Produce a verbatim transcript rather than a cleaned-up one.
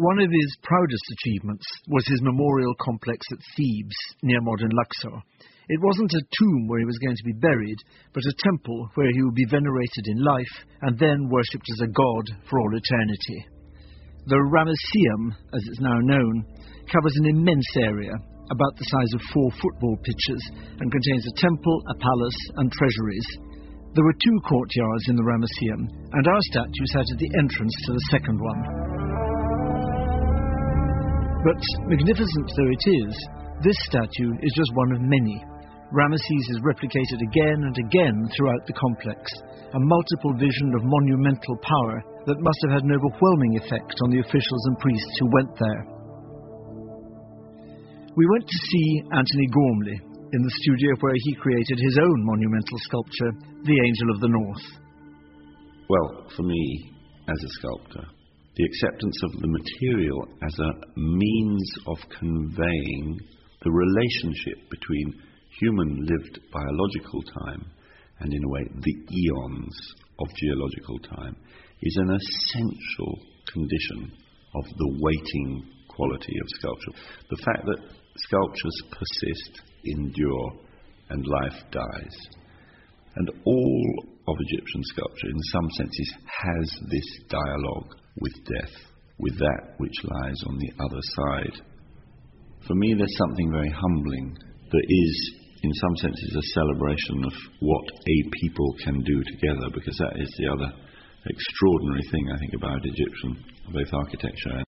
One of his proudest achievements was his memorial complex at Thebes, near modern Luxor. It wasn't a tomb where he was going to be buried, but a temple where he would be venerated in life and then worshipped as a god for all eternity. The Ramesseum, as it's now known, covers an immense area, about the size of four football pitches, and contains a temple, a palace, and treasuries. There were two courtyards in the Ramesseum, and our statue sat at the entrance to the second one. But magnificent though it is, this statue is just one of many. Ramesses is replicated again and again throughout the complex, a multiple vision of monumental power that must have had an overwhelming effect on the officials and priests who went there. We went to see Antony Gormley in the studio where he created his own monumental sculpture, the Angel of the North. Well, for me, as a sculptor, the acceptance of the material as a means of conveying the relationship between human lived biological time and, in a way, the eons of geological time is an essential condition of the waiting quality of sculpture. The fact that sculptures persist, endure, and life dies. And all of Egyptian sculpture, in some senses, has this dialogue with death, with that which lies on the other side. For me, there's something very humbling that is, in some senses, a celebration of what a people can do together, because that is the other extraordinary thing, I think, about Egyptian, both architecture and